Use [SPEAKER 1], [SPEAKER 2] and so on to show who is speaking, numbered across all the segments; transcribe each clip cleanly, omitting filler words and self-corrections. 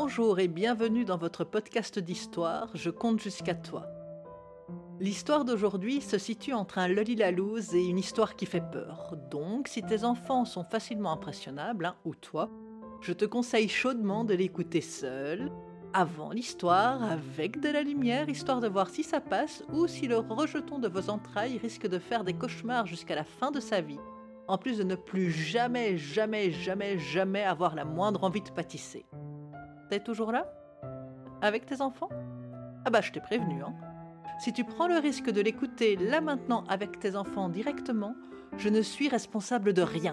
[SPEAKER 1] Bonjour et bienvenue dans votre podcast d'histoire, Je compte jusqu'à toi. L'histoire d'aujourd'hui se situe entre un loli-lalouz et une histoire qui fait peur. Donc, si tes enfants sont facilement impressionnables, ou toi, je te conseille chaudement de l'écouter seul, avant l'histoire, avec de la lumière, histoire de voir si ça passe ou si le rejeton de vos entrailles risque de faire des cauchemars jusqu'à la fin de sa vie, en plus de ne plus jamais, jamais, jamais, jamais avoir la moindre envie de pâtisser. T'es toujours là? Avec tes enfants? Ah bah je t'ai prévenu, hein. Si tu prends le risque de l'écouter là maintenant avec tes enfants directement, je ne suis responsable de rien.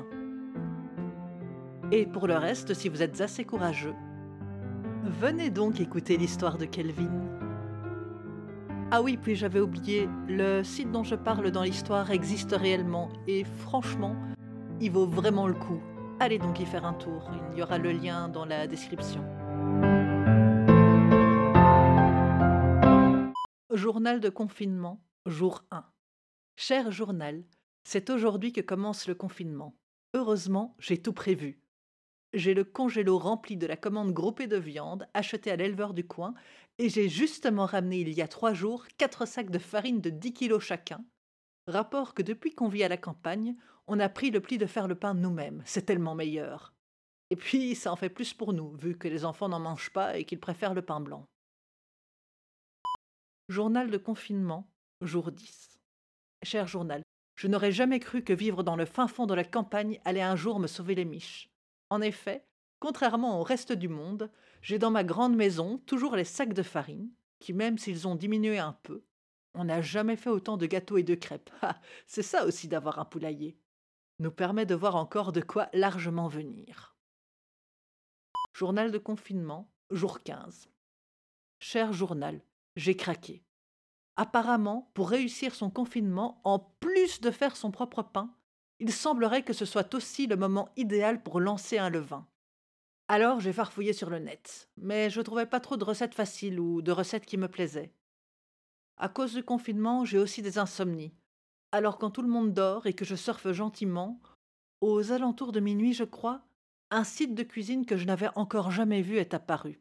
[SPEAKER 1] Et pour le reste, si vous êtes assez courageux, venez donc écouter l'histoire de Kelvin. Ah oui, puis j'avais oublié, le site dont je parle dans l'histoire existe réellement et franchement, il vaut vraiment le coup. Allez donc y faire un tour, il y aura le lien dans la description. Journal de confinement, jour 1. Cher journal, c'est aujourd'hui que commence le confinement. Heureusement, j'ai tout prévu. J'ai le congélo rempli de la commande groupée de viande achetée à l'éleveur du coin et j'ai justement ramené il y a 3 jours 4 sacs de farine de 10 kilos chacun. Rapport que depuis qu'on vit à la campagne, on a pris le pli de faire le pain nous-mêmes, c'est tellement meilleur. Et puis, ça en fait plus pour nous, vu que les enfants n'en mangent pas et qu'ils préfèrent le pain blanc. Journal de confinement, jour 10. Cher journal, je n'aurais jamais cru que vivre dans le fin fond de la campagne allait un jour me sauver les miches. En effet, contrairement au reste du monde, j'ai dans ma grande maison toujours les sacs de farine, qui même s'ils ont diminué un peu, on n'a jamais fait autant de gâteaux et de crêpes. Ah, c'est ça aussi d'avoir un poulailler. Nous permet de voir encore de quoi largement venir. Journal de confinement, jour 15. Cher journal, j'ai craqué. Apparemment, pour réussir son confinement, en plus de faire son propre pain, il semblerait que ce soit aussi le moment idéal pour lancer un levain. Alors j'ai farfouillé sur le net, mais je ne trouvais pas trop de recettes faciles ou de recettes qui me plaisaient. À cause du confinement, j'ai aussi des insomnies. Alors quand tout le monde dort et que je surfe gentiment, aux alentours de minuit je crois, un site de cuisine que je n'avais encore jamais vu est apparu.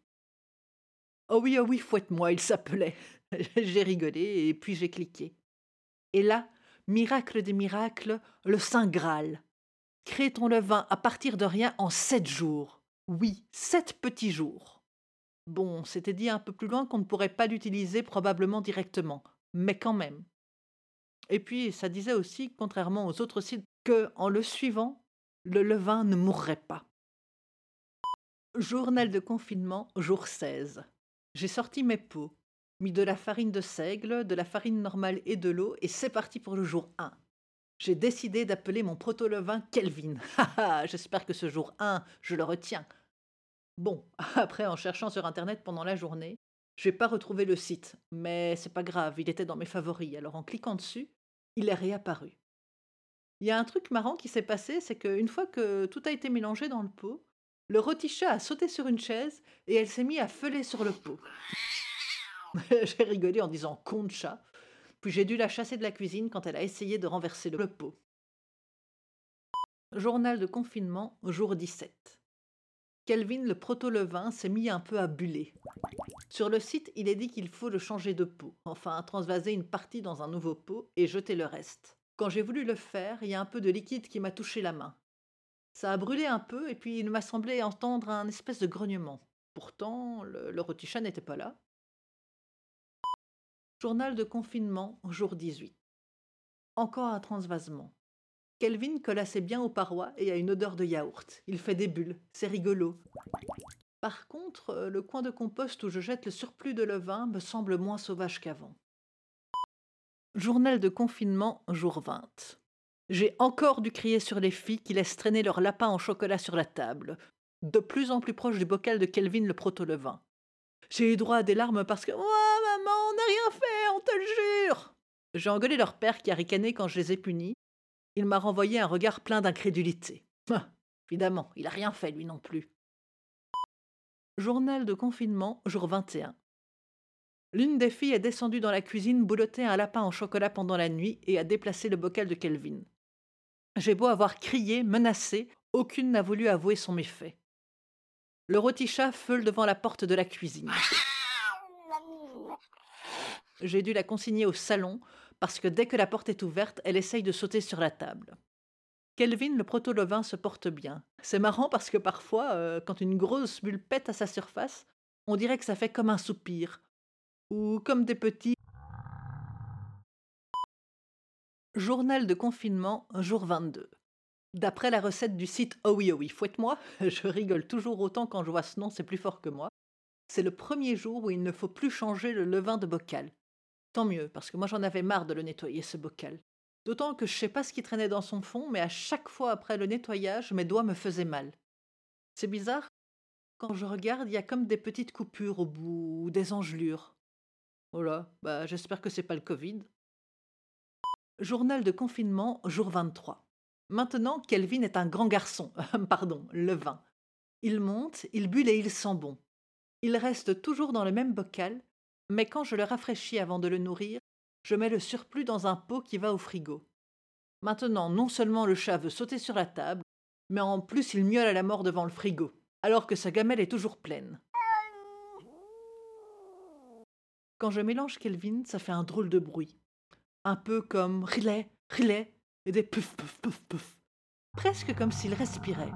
[SPEAKER 1] Oh oui, fouette-moi, il s'appelait. J'ai rigolé et puis j'ai cliqué. Et là, miracle des miracles, le Saint Graal. Crée ton levain à partir de rien en 7 jours. Oui, 7 petits jours. Bon, c'était dit un peu plus loin qu'on ne pourrait pas l'utiliser probablement directement, mais quand même. Et puis, ça disait aussi, contrairement aux autres sites, que, en le suivant, le levain ne mourrait pas. Journal de confinement, jour 16. J'ai sorti mes pots, mis de la farine de seigle, de la farine normale et de l'eau, et c'est parti pour le jour 1. J'ai décidé d'appeler mon proto-levain Kelvin. J'espère que ce jour 1, je le retiens. Bon, après, en cherchant sur Internet pendant la journée, j'ai pas retrouvé le site, mais c'est pas grave, il était dans mes favoris, alors en cliquant dessus, il est réapparu. Il y a un truc marrant qui s'est passé, c'est qu'une fois que tout a été mélangé dans le pot, le rôti chat a sauté sur une chaise et elle s'est mise à feuler sur le pot. J'ai rigolé en disant con de chat, puis j'ai dû la chasser de la cuisine quand elle a essayé de renverser le pot. Journal de confinement, jour 17. Kelvin, le proto-levain, s'est mis un peu à buller. Sur le site, il est dit qu'il faut le changer de pot, enfin transvaser une partie dans un nouveau pot et jeter le reste. Quand j'ai voulu le faire, il y a un peu de liquide qui m'a touché la main. Ça a brûlé un peu et puis il m'a semblé entendre un espèce de grognement. Pourtant, le rôti-chat n'était pas là. Journal de confinement, jour 18. Encore un transvasement. Kelvin colle assez bien aux parois et a une odeur de yaourt. Il fait des bulles, c'est rigolo. Par contre, le coin de compost où je jette le surplus de levain me semble moins sauvage qu'avant. Journal de confinement, jour 20. J'ai encore dû crier sur les filles qui laissent traîner leur lapin en chocolat sur la table, de plus en plus proche du bocal de Kelvin le proto-levain. J'ai eu droit à des larmes parce que « Oh maman, on n'a rien fait, on te le jure !» J'ai engueulé leur père qui a ricané quand je les ai punis. Il m'a renvoyé un regard plein d'incrédulité. Évidemment, il n'a rien fait lui non plus. Journal de confinement, jour 21. L'une des filles est descendue dans la cuisine, boulotter un lapin en chocolat pendant la nuit et a déplacé le bocal de Kelvin. J'ai beau avoir crié, menacé, aucune n'a voulu avouer son méfait. Le rôti-chat feule devant la porte de la cuisine. J'ai dû la consigner au salon parce que dès que la porte est ouverte, elle essaye de sauter sur la table. Kelvin, le proto-levain, se porte bien. C'est marrant parce que parfois, quand une grosse bulle pète à sa surface, on dirait que ça fait comme un soupir ou comme des petits. Journal de confinement, jour 22. D'après la recette du site Oh oui, oh oui, fouette-moi, je rigole toujours autant quand je vois ce nom, c'est plus fort que moi. C'est le premier jour où il ne faut plus changer le levain de bocal. Tant mieux, parce que moi j'en avais marre de le nettoyer, ce bocal. D'autant que je sais pas ce qui traînait dans son fond, mais à chaque fois après le nettoyage, mes doigts me faisaient mal. C'est bizarre, quand je regarde, il y a comme des petites coupures au bout, ou des engelures. Oh là, bah j'espère que c'est pas le Covid. Journal de confinement, jour 23. Maintenant, Kelvin est un grand garçon. Pardon, levain. Il monte, il bulle et il sent bon. Il reste toujours dans le même bocal, mais quand je le rafraîchis avant de le nourrir, je mets le surplus dans un pot qui va au frigo. Maintenant, non seulement le chat veut sauter sur la table, mais en plus il miaule à la mort devant le frigo, alors que sa gamelle est toujours pleine. Quand je mélange Kelvin, ça fait un drôle de bruit. Un peu comme relais, relais, et des puff, puff, puff, puff. Presque comme s'il respirait.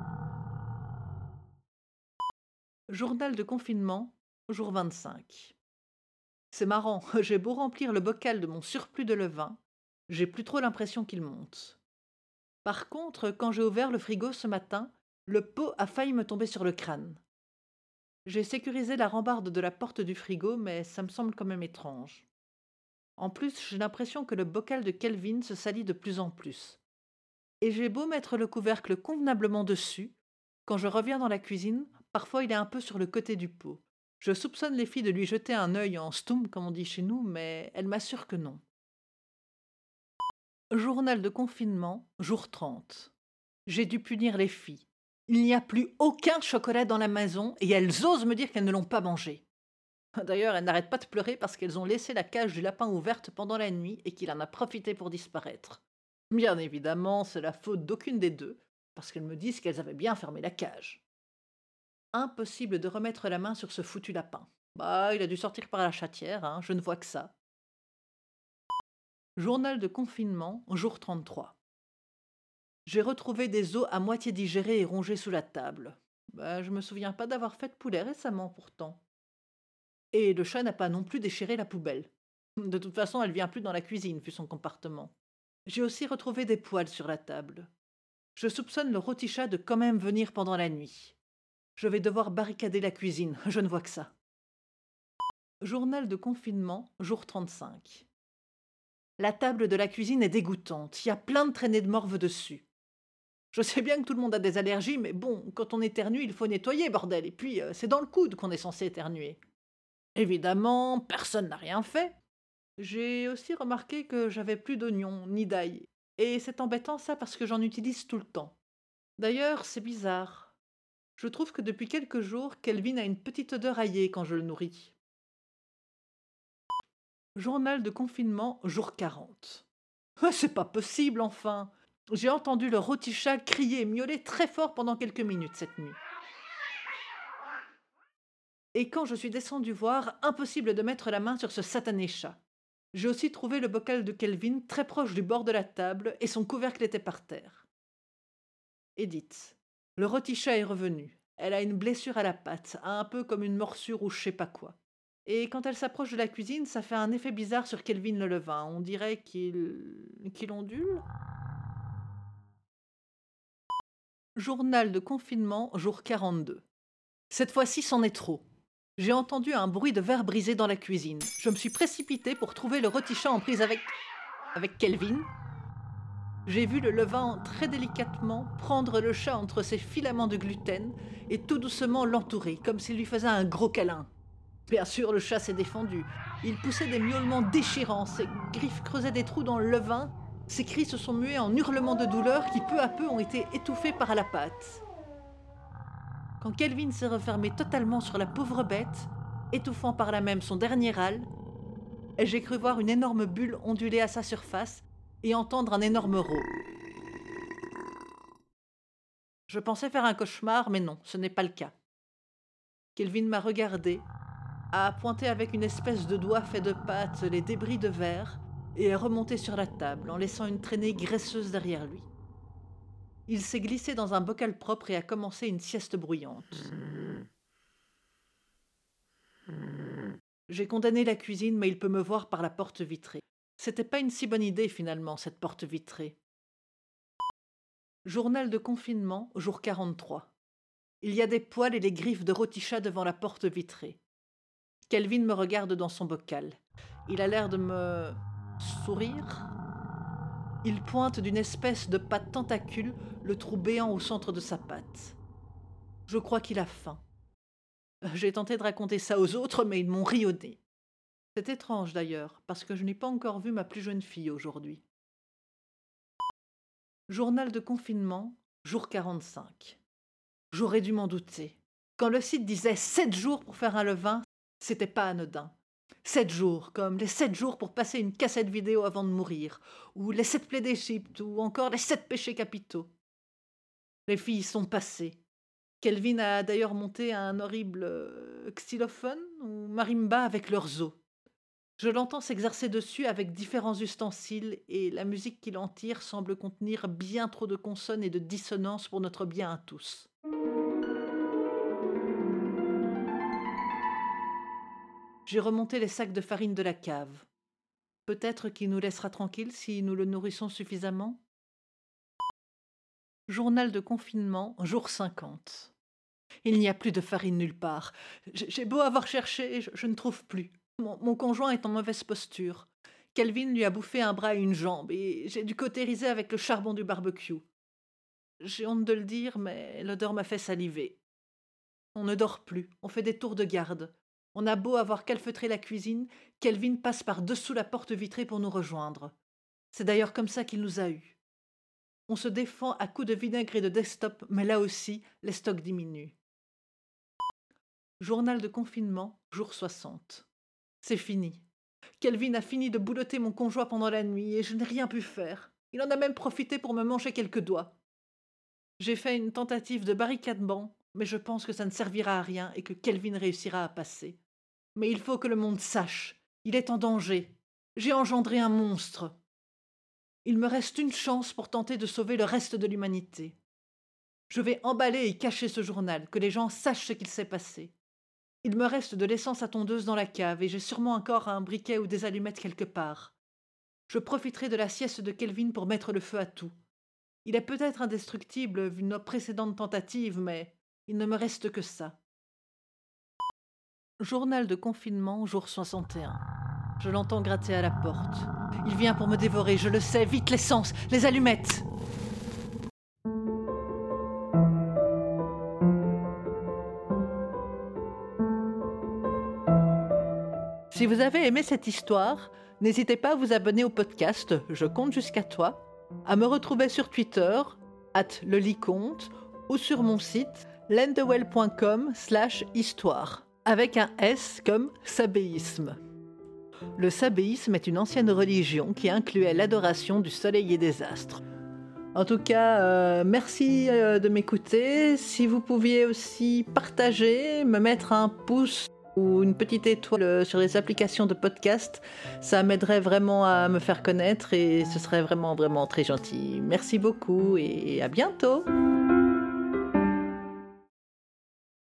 [SPEAKER 1] Journal de confinement, jour 25. C'est marrant, j'ai beau remplir le bocal de mon surplus de levain, j'ai plus trop l'impression qu'il monte. Par contre, quand j'ai ouvert le frigo ce matin, le pot a failli me tomber sur le crâne. J'ai sécurisé la rambarde de la porte du frigo, mais ça me semble quand même étrange. En plus, j'ai l'impression que le bocal de Kelvin se salit de plus en plus. Et j'ai beau mettre le couvercle convenablement dessus, quand je reviens dans la cuisine, parfois il est un peu sur le côté du pot. Je soupçonne les filles de lui jeter un œil en stoum, comme on dit chez nous, mais elles m'assurent que non. Journal de confinement, jour 30. J'ai dû punir les filles. Il n'y a plus aucun chocolat dans la maison et elles osent me dire qu'elles ne l'ont pas mangé. D'ailleurs, elles n'arrêtent pas de pleurer parce qu'elles ont laissé la cage du lapin ouverte pendant la nuit et qu'il en a profité pour disparaître. Bien évidemment, c'est la faute d'aucune des deux, parce qu'elles me disent qu'elles avaient bien fermé la cage. Impossible de remettre la main sur ce foutu lapin. Bah, il a dû sortir par la chatière, hein, je ne vois que ça. Journal de confinement, jour 33. J'ai retrouvé des os à moitié digérés et rongés sous la table. Bah, je me souviens pas d'avoir fait de poulet récemment pourtant. Et le chat n'a pas non plus déchiré la poubelle. De toute façon, elle vient plus dans la cuisine, vu son comportement. J'ai aussi retrouvé des poils sur la table. Je soupçonne le rôti-chat de quand même venir pendant la nuit. Je vais devoir barricader la cuisine, je ne vois que ça. Journal de confinement, jour 35. La table de la cuisine est dégoûtante, il y a plein de traînées de morve dessus. Je sais bien que tout le monde a des allergies, mais bon, quand on éternue, il faut nettoyer, bordel, et puis c'est dans le coude qu'on est censé éternuer. Évidemment, personne n'a rien fait. J'ai aussi remarqué que j'avais plus d'oignons, ni d'ail, et c'est embêtant ça parce que j'en utilise tout le temps. D'ailleurs, c'est bizarre. Je trouve que depuis quelques jours, Kelvin a une petite odeur aillée quand je le nourris. Journal de confinement, jour 40. Ah, c'est pas possible, enfin! J'ai entendu le rôti-chat crier et miauler très fort pendant quelques minutes cette nuit. Et quand je suis descendue voir, impossible de mettre la main sur ce satané chat. J'ai aussi trouvé le bocal de Kelvin très proche du bord de la table et son couvercle était par terre. Edith. Le rôti-chat est revenu. Elle a une blessure à la patte, un peu comme une morsure ou je sais pas quoi. Et quand elle s'approche de la cuisine, ça fait un effet bizarre sur Kelvin le levain. On dirait qu'il ondule. Journal de confinement, jour 42. Cette fois-ci, c'en est trop. J'ai entendu un bruit de verre brisé dans la cuisine. Je me suis précipitée pour trouver le rôti-chat en prise avec Kelvin. J'ai vu le levain très délicatement prendre le chat entre ses filaments de gluten et tout doucement l'entourer, comme s'il lui faisait un gros câlin. Bien sûr, le chat s'est défendu. Il poussait des miaulements déchirants, ses griffes creusaient des trous dans le levain, ses cris se sont mués en hurlements de douleur qui peu à peu ont été étouffés par la pâte. Quand Kelvin s'est refermé totalement sur la pauvre bête, étouffant par là même son dernier râle, j'ai cru voir une énorme bulle onduler à sa surface et entendre un énorme rot. Je pensais faire un cauchemar, mais non, ce n'est pas le cas. Kelvin m'a regardé, a pointé avec une espèce de doigt fait de pâte les débris de verre et est remonté sur la table en laissant une traînée graisseuse derrière lui. Il s'est glissé dans un bocal propre et a commencé une sieste bruyante. J'ai condamné la cuisine, mais il peut me voir par la porte vitrée. C'était pas une si bonne idée finalement, cette porte vitrée. Journal de confinement, jour 43. Il y a des poils et les griffes de Rotisha devant la porte vitrée. Kelvin me regarde dans son bocal. Il a l'air de me sourire. Il pointe d'une espèce de patte tentacule le trou béant au centre de sa patte. Je crois qu'il a faim. J'ai tenté de raconter ça aux autres, mais ils m'ont ri au nez. C'est étrange d'ailleurs, parce que je n'ai pas encore vu ma plus jeune fille aujourd'hui. Journal de confinement, jour 45. J'aurais dû m'en douter. Quand le site disait 7 jours pour faire un levain, c'était pas anodin. 7 jours, comme les 7 jours pour passer une cassette vidéo avant de mourir, ou les 7 plaies d'Égypte, ou encore les 7 péchés capitaux. Les filles sont passées. Kelvin a d'ailleurs monté un horrible xylophone ou marimba avec leurs os. Je l'entends s'exercer dessus avec différents ustensiles et la musique qu'il en tire semble contenir bien trop de consonnes et de dissonances pour notre bien à tous. J'ai remonté les sacs de farine de la cave. Peut-être qu'il nous laissera tranquilles si nous le nourrissons suffisamment. Journal de confinement, jour 50. Il n'y a plus de farine nulle part. J'ai beau avoir cherché, je ne trouve plus. Mon conjoint est en mauvaise posture. Kelvin lui a bouffé un bras et une jambe, et j'ai dû cautériser avec le charbon du barbecue. J'ai honte de le dire, mais l'odeur m'a fait saliver. On ne dort plus, on fait des tours de garde. On a beau avoir calfeutré la cuisine, Kelvin passe par-dessous la porte vitrée pour nous rejoindre. C'est d'ailleurs comme ça qu'il nous a eus. On se défend à coups de vinaigre et de desktop, mais là aussi, les stocks diminuent. Journal de confinement, jour 60. C'est fini. Kelvin a fini de boulotter mon conjoint pendant la nuit et je n'ai rien pu faire. Il en a même profité pour me manger quelques doigts. J'ai fait une tentative de barricadement, mais je pense que ça ne servira à rien et que Kelvin réussira à passer. Mais il faut que le monde sache. Il est en danger. J'ai engendré un monstre. Il me reste une chance pour tenter de sauver le reste de l'humanité. Je vais emballer et cacher ce journal, que les gens sachent ce qu'il s'est passé. Il me reste de l'essence à tondeuse dans la cave et j'ai sûrement encore un briquet ou des allumettes quelque part. Je profiterai de la sieste de Kelvin pour mettre le feu à tout. Il est peut-être indestructible vu nos précédentes tentatives, mais il ne me reste que ça. Journal de confinement, jour 61. Je l'entends gratter à la porte. Il vient pour me dévorer, je le sais, vite l'essence, les allumettes. Si vous avez aimé cette histoire, n'hésitez pas à vous abonner au podcast Je compte jusqu'à toi, à me retrouver sur Twitter, @leliconte, ou sur mon site lendewell.com/histoire, avec un S comme sabéisme. Le sabéisme est une ancienne religion qui incluait l'adoration du soleil et des astres. En tout cas, merci de m'écouter. Si vous pouviez aussi partager, me mettre un pouce ou une petite étoile sur les applications de podcast, ça m'aiderait vraiment à me faire connaître et ce serait vraiment, vraiment très gentil. Merci beaucoup et à bientôt!